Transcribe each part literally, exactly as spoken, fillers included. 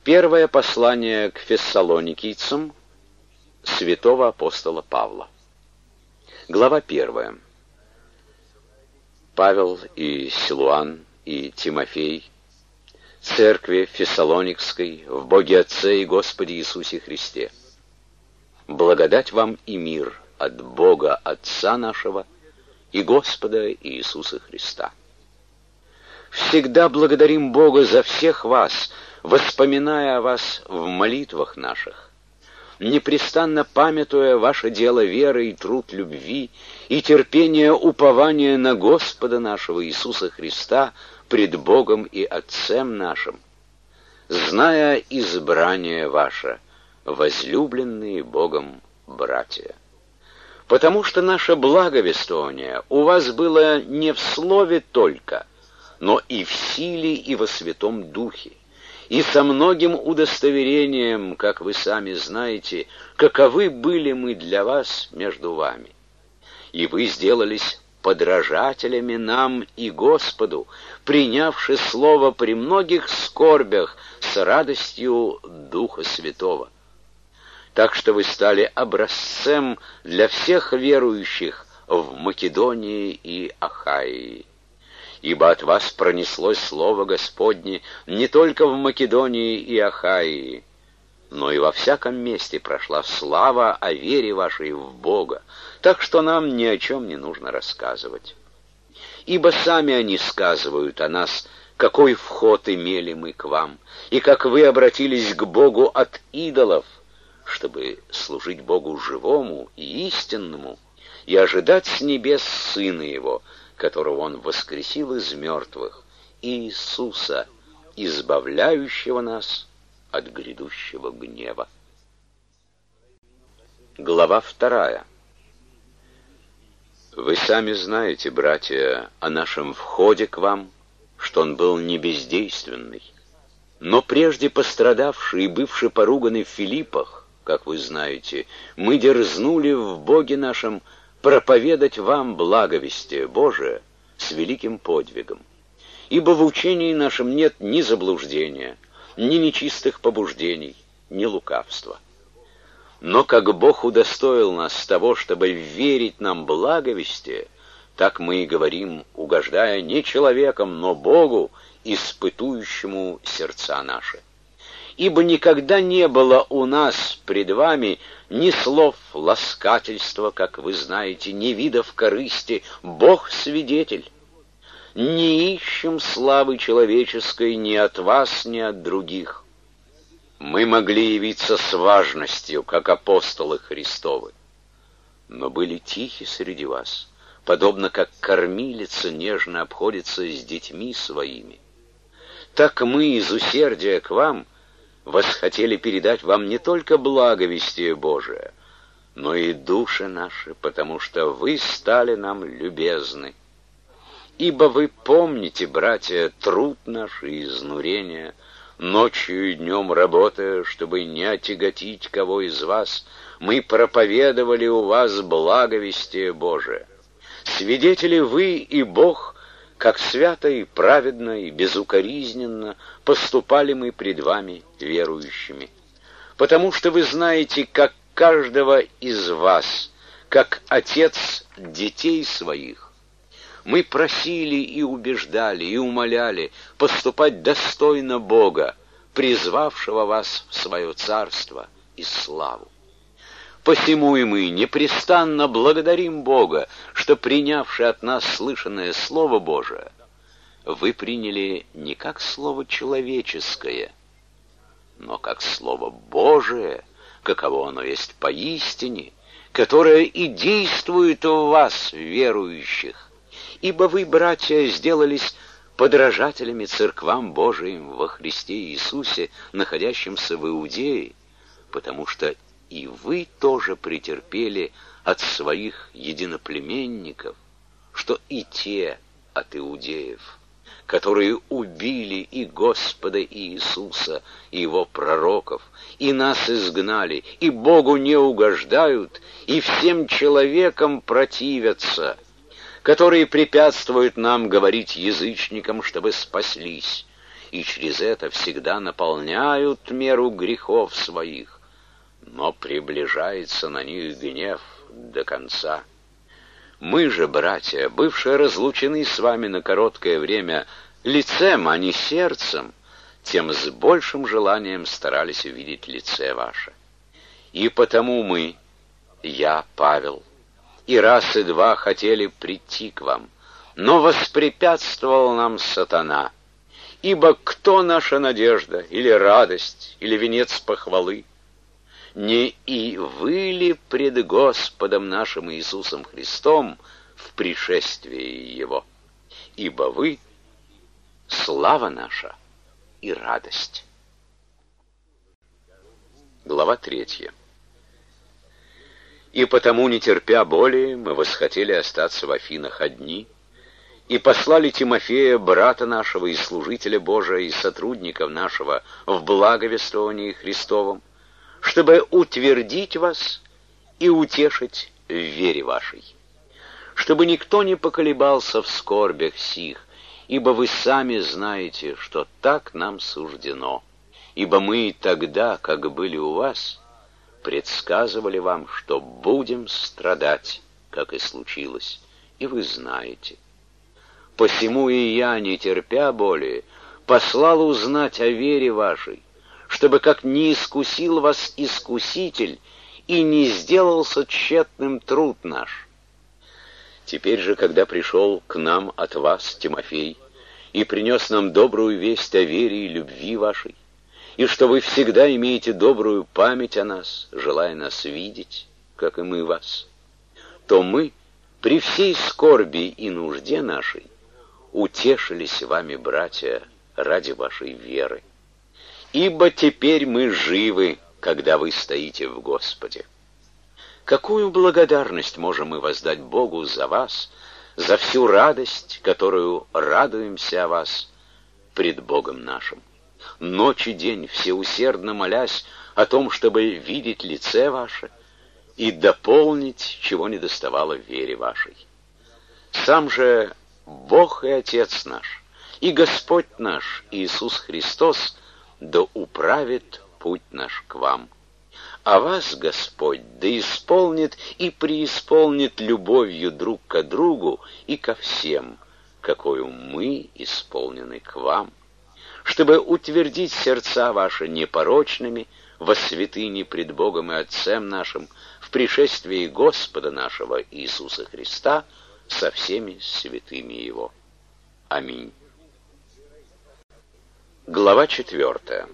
Первое послание к фессалоникийцам святого апостола Павла. Глава первая. Павел и Силуан и Тимофей, церкви Фессалоникской, в Боге Отце и Господе Иисусе Христе. Благодать вам и мир от Бога Отца нашего и Господа Иисуса Христа. Всегда благодарим Бога за всех вас, воспоминая о вас в молитвах наших, непрестанно памятуя ваше дело веры и труд любви и терпение упования на Господа нашего Иисуса Христа пред Богом и Отцем нашим, зная избрание ваше, возлюбленные Богом братья. Потому что наше благовествование у вас было не в слове только, но и в силе и во Святом Духе, и со многим удостоверением, как вы сами знаете, каковы были мы для вас между вами. И вы сделались подражателями нам и Господу, принявши слово при многих скорбях с радостью Духа Святого. Так что вы стали образцем для всех верующих в Македонии и Ахайи. Ибо от вас пронеслось слово Господне не только в Македонии и Ахайи, но и во всяком месте прошла слава о вере вашей в Бога, так что нам ни о чем не нужно рассказывать. Ибо сами они сказывают о нас, какой вход имели мы к вам, и как вы обратились к Богу от идолов, чтобы служить Богу живому и истинному, и ожидать с небес Сына Его, которого Он воскресил из мертвых, Иисуса, избавляющего нас от грядущего гнева. Глава вторая. Вы сами знаете, братья, о нашем входе к вам, что он был не бездейственный, но прежде пострадавший и бывший поруганный в Филиппах, как вы знаете, мы дерзнули в Боге нашем проповедать вам благовестие Божие с великим подвигом. Ибо в учении нашем нет ни заблуждения, ни нечистых побуждений, ни лукавства. Но как Бог удостоил нас того, чтобы верить нам благовестие, так мы и говорим, угождая не человеком, но Богу, испытующему сердца наши. Ибо никогда не было у нас пред вами ни слов ласкательства, как вы знаете, ни видов корысти, Бог свидетель. Не ищем славы человеческой ни от вас, ни от других. Мы могли явиться с важностью, как апостолы Христовы, но были тихи среди вас, подобно как кормилица нежно обходится с детьми своими. Так мы из усердия к вам восхотели передать вам не только благовестие Божие, но и души наши, потому что вы стали нам любезны. Ибо вы помните, братья, труд наш и изнурение, ночью и днем работая, чтобы не отяготить кого из вас, мы проповедовали у вас благовестие Божие. Свидетели вы и Бог, как свято и праведно и безукоризненно поступали мы пред вами верующими. Потому что вы знаете, как каждого из вас, как отец детей своих, мы просили и убеждали, и умоляли поступать достойно Бога, призвавшего вас в свое царство и славу. Посему и мы непрестанно благодарим Бога, что, принявши от нас слышанное Слово Божие, вы приняли не как слово человеческое, но как Слово Божие, каково оно есть поистине, которое и действует в вас, верующих. Ибо вы, братья, сделались подражателями церквам Божиим во Христе Иисусе, находящимся в Иудее, потому что и вы тоже претерпели от своих единоплеменников, что и те от иудеев, которые убили и Господа Иисуса, и Его пророков, и нас изгнали, и Богу не угождают, и всем человекам противятся, которые препятствуют нам говорить язычникам, чтобы спаслись, и через это всегда наполняют меру грехов своих, но приближается на них гнев до конца. Мы же, братья, бывшие разлучены с вами на короткое время лицем, а не сердцем, тем с большим желанием старались увидеть лице ваше. И потому мы, я, Павел, и раз и два хотели прийти к вам, но воспрепятствовал нам сатана. Ибо кто наша надежда, или радость, или венец похвалы? Не и вы ли пред Господом нашим Иисусом Христом в пришествии Его? Ибо вы — слава наша и радость. Глава третья. И потому, не терпя более, мы восхотели остаться в Афинах одни, и послали Тимофея, брата нашего и служителя Божия, и сотрудников нашего в благовествовании Христовом, чтобы утвердить вас и утешить в вере вашей, чтобы никто не поколебался в скорбях сих, ибо вы сами знаете, что так нам суждено, ибо мы и тогда, как были у вас, предсказывали вам, что будем страдать, как и случилось, и вы знаете. Посему и я, не терпя более, послал узнать о вере вашей, чтобы как не искусил вас искуситель и не сделался тщетным труд наш. Теперь же, когда пришел к нам от вас Тимофей и принес нам добрую весть о вере и любви вашей, и что вы всегда имеете добрую память о нас, желая нас видеть, как и мы вас, то мы при всей скорби и нужде нашей утешились вами, братья, ради вашей веры. Ибо теперь мы живы, когда вы стоите в Господе. Какую благодарность можем мы воздать Богу за вас, за всю радость, которую радуемся о вас пред Богом нашим? Ночь и день, всеусердно молясь о том, чтобы видеть лице ваше и дополнить, чего недоставало в вере вашей. Сам же Бог и Отец наш, и Господь наш Иисус Христос да управит путь наш к вам. А вас Господь да исполнит и преисполнит любовью друг к другу и ко всем, какою мы исполнены к вам, чтобы утвердить сердца ваши непорочными во святыне пред Богом и Отцем нашим в пришествии Господа нашего Иисуса Христа со всеми святыми Его. Аминь. Глава четвертая.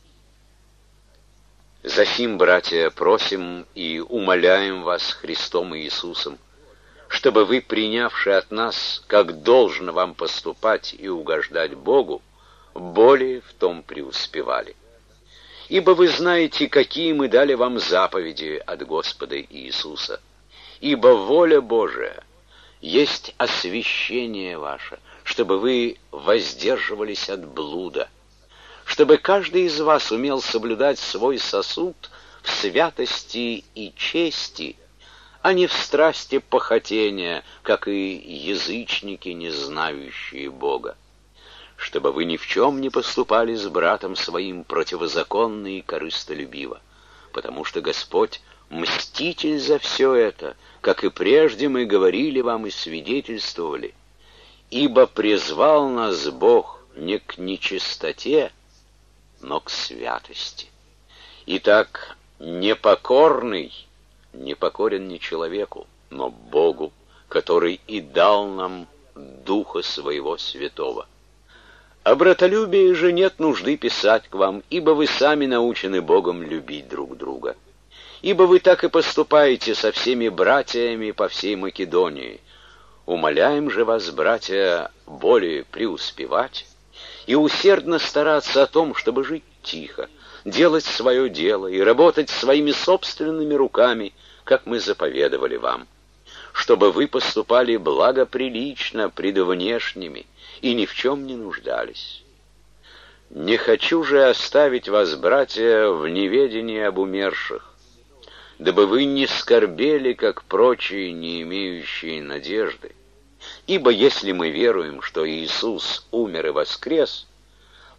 Засим, братья, просим и умоляем вас Христом и Иисусом, чтобы вы, принявши от нас, как должно вам поступать и угождать Богу, более в том преуспевали. Ибо вы знаете, какие мы дали вам заповеди от Господа Иисуса. Ибо воля Божия есть освящение ваше, чтобы вы воздерживались от блуда, чтобы каждый из вас умел соблюдать свой сосуд в святости и чести, а не в страсти похотения, как и язычники, не знающие Бога, чтобы вы ни в чем не поступали с братом своим противозаконно и корыстолюбиво, потому что Господь мститель за все это, как и прежде мы говорили вам и свидетельствовали, ибо призвал нас Бог не к нечистоте, но к святости. Итак, непокорный не покорен не человеку, но Богу, который и дал нам Духа Своего Святого. О братолюбии же нет нужды писать к вам, ибо вы сами научены Богом любить друг друга. Ибо вы так и поступаете со всеми братьями по всей Македонии. Умоляем же вас, братья, более преуспевать и усердно стараться о том, чтобы жить тихо, делать свое дело и работать своими собственными руками, как мы заповедовали вам, чтобы вы поступали благоприлично пред внешними и ни в чем не нуждались. Не хочу же оставить вас, братья, в неведении об умерших, дабы вы не скорбели, как прочие, не имеющие надежды. Ибо если мы веруем, что Иисус умер и воскрес,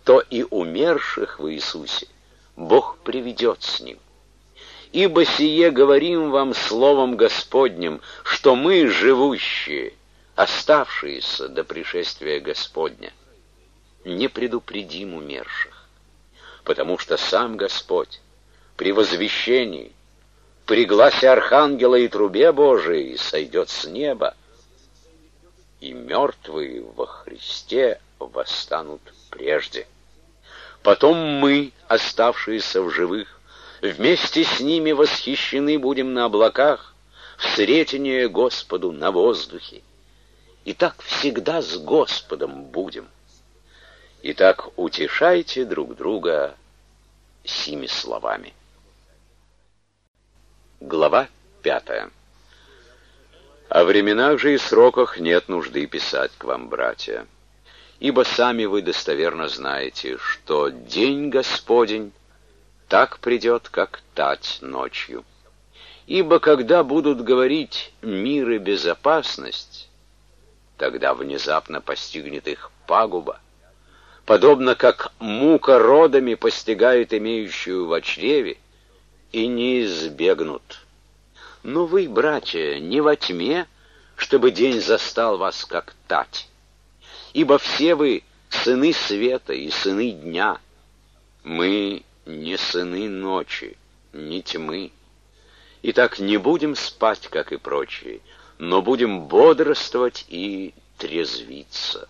то и умерших в Иисусе Бог приведет с Ним. Ибо сие говорим вам словом Господним, что мы, живущие, оставшиеся до пришествия Господня, не предупредим умерших, потому что сам Господь при возвещении, при гласе архангела и трубе Божией сойдет с неба, и мертвые во Христе восстанут прежде. Потом мы, оставшиеся в живых, вместе с ними восхищены будем на облаках, в сретение Господу на воздухе. И так всегда с Господом будем. Итак, утешайте друг друга сими словами. Глава пятая. О временах же и сроках нет нужды писать к вам, братья, ибо сами вы достоверно знаете, что день Господень так придет, как тать ночью. Ибо когда будут говорить «мир и безопасность», тогда внезапно постигнет их пагуба, подобно как мука родами постигает имеющую во чреве, и не избегнут. Но вы, братья, не во тьме, чтобы день застал вас, как тать. Ибо все вы сыны света и сыны дня. Мы не сыны ночи, не тьмы. Итак, не будем спать, как и прочие, но будем бодрствовать и трезвиться.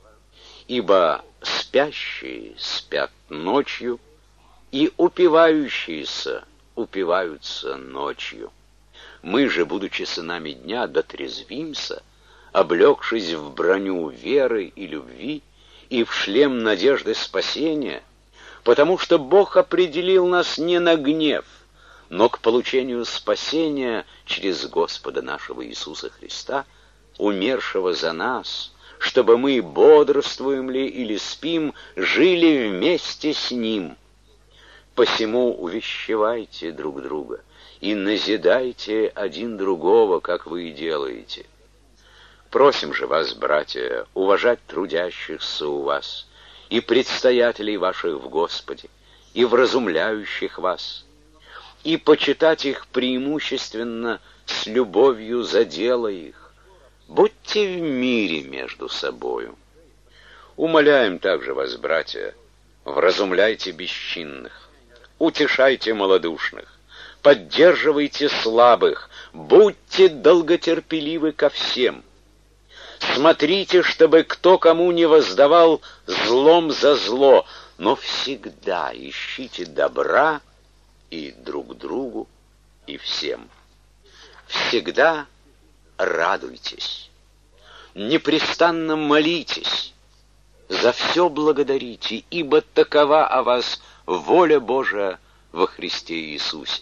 Ибо спящие спят ночью, и упивающиеся упиваются ночью. Мы же, будучи сынами дня, дотрезвимся, облегшись в броню веры и любви и в шлем надежды спасения, потому что Бог определил нас не на гнев, но к получению спасения через Господа нашего Иисуса Христа, умершего за нас, чтобы мы, бодрствуем ли или спим, жили вместе с Ним. Посему увещевайте друг друга и назидайте один другого, как вы и делаете. Просим же вас, братья, уважать трудящихся у вас и предстоятелей ваших в Господе, и вразумляющих вас, и почитать их преимущественно с любовью за дело их. Будьте в мире между собою. Умоляем также вас, братья, вразумляйте бесчинных, утешайте малодушных, поддерживайте слабых, будьте долготерпеливы ко всем. Смотрите, чтобы кто кому не воздавал злом за зло, но всегда ищите добра и друг другу, и всем. Всегда радуйтесь, непрестанно молитесь, за все благодарите, ибо такова о вас воля Божия во Христе Иисусе.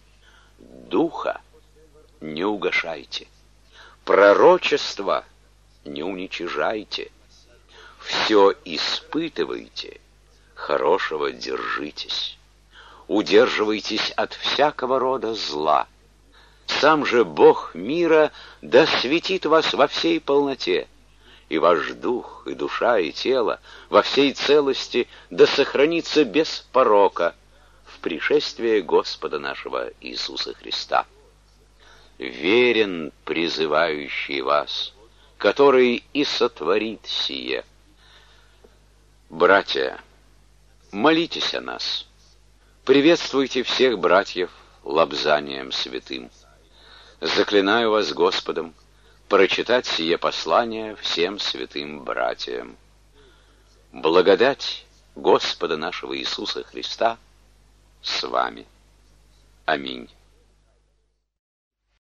Духа не угашайте, пророчества не уничижайте, все испытывайте, хорошего держитесь, удерживайтесь от всякого рода зла. Сам же Бог мира да светит вас во всей полноте, и ваш дух, и душа, и тело во всей целости да сохранится без порока в пришествии Господа нашего Иисуса Христа. Верен призывающий вас, который и сотворит сие. Братья, молитесь о нас, приветствуйте всех братьев лобзанием святым. Заклинаю вас Господом прочитать сие послание всем святым братьям. Благодать Господа нашего Иисуса Христа с вами. Аминь.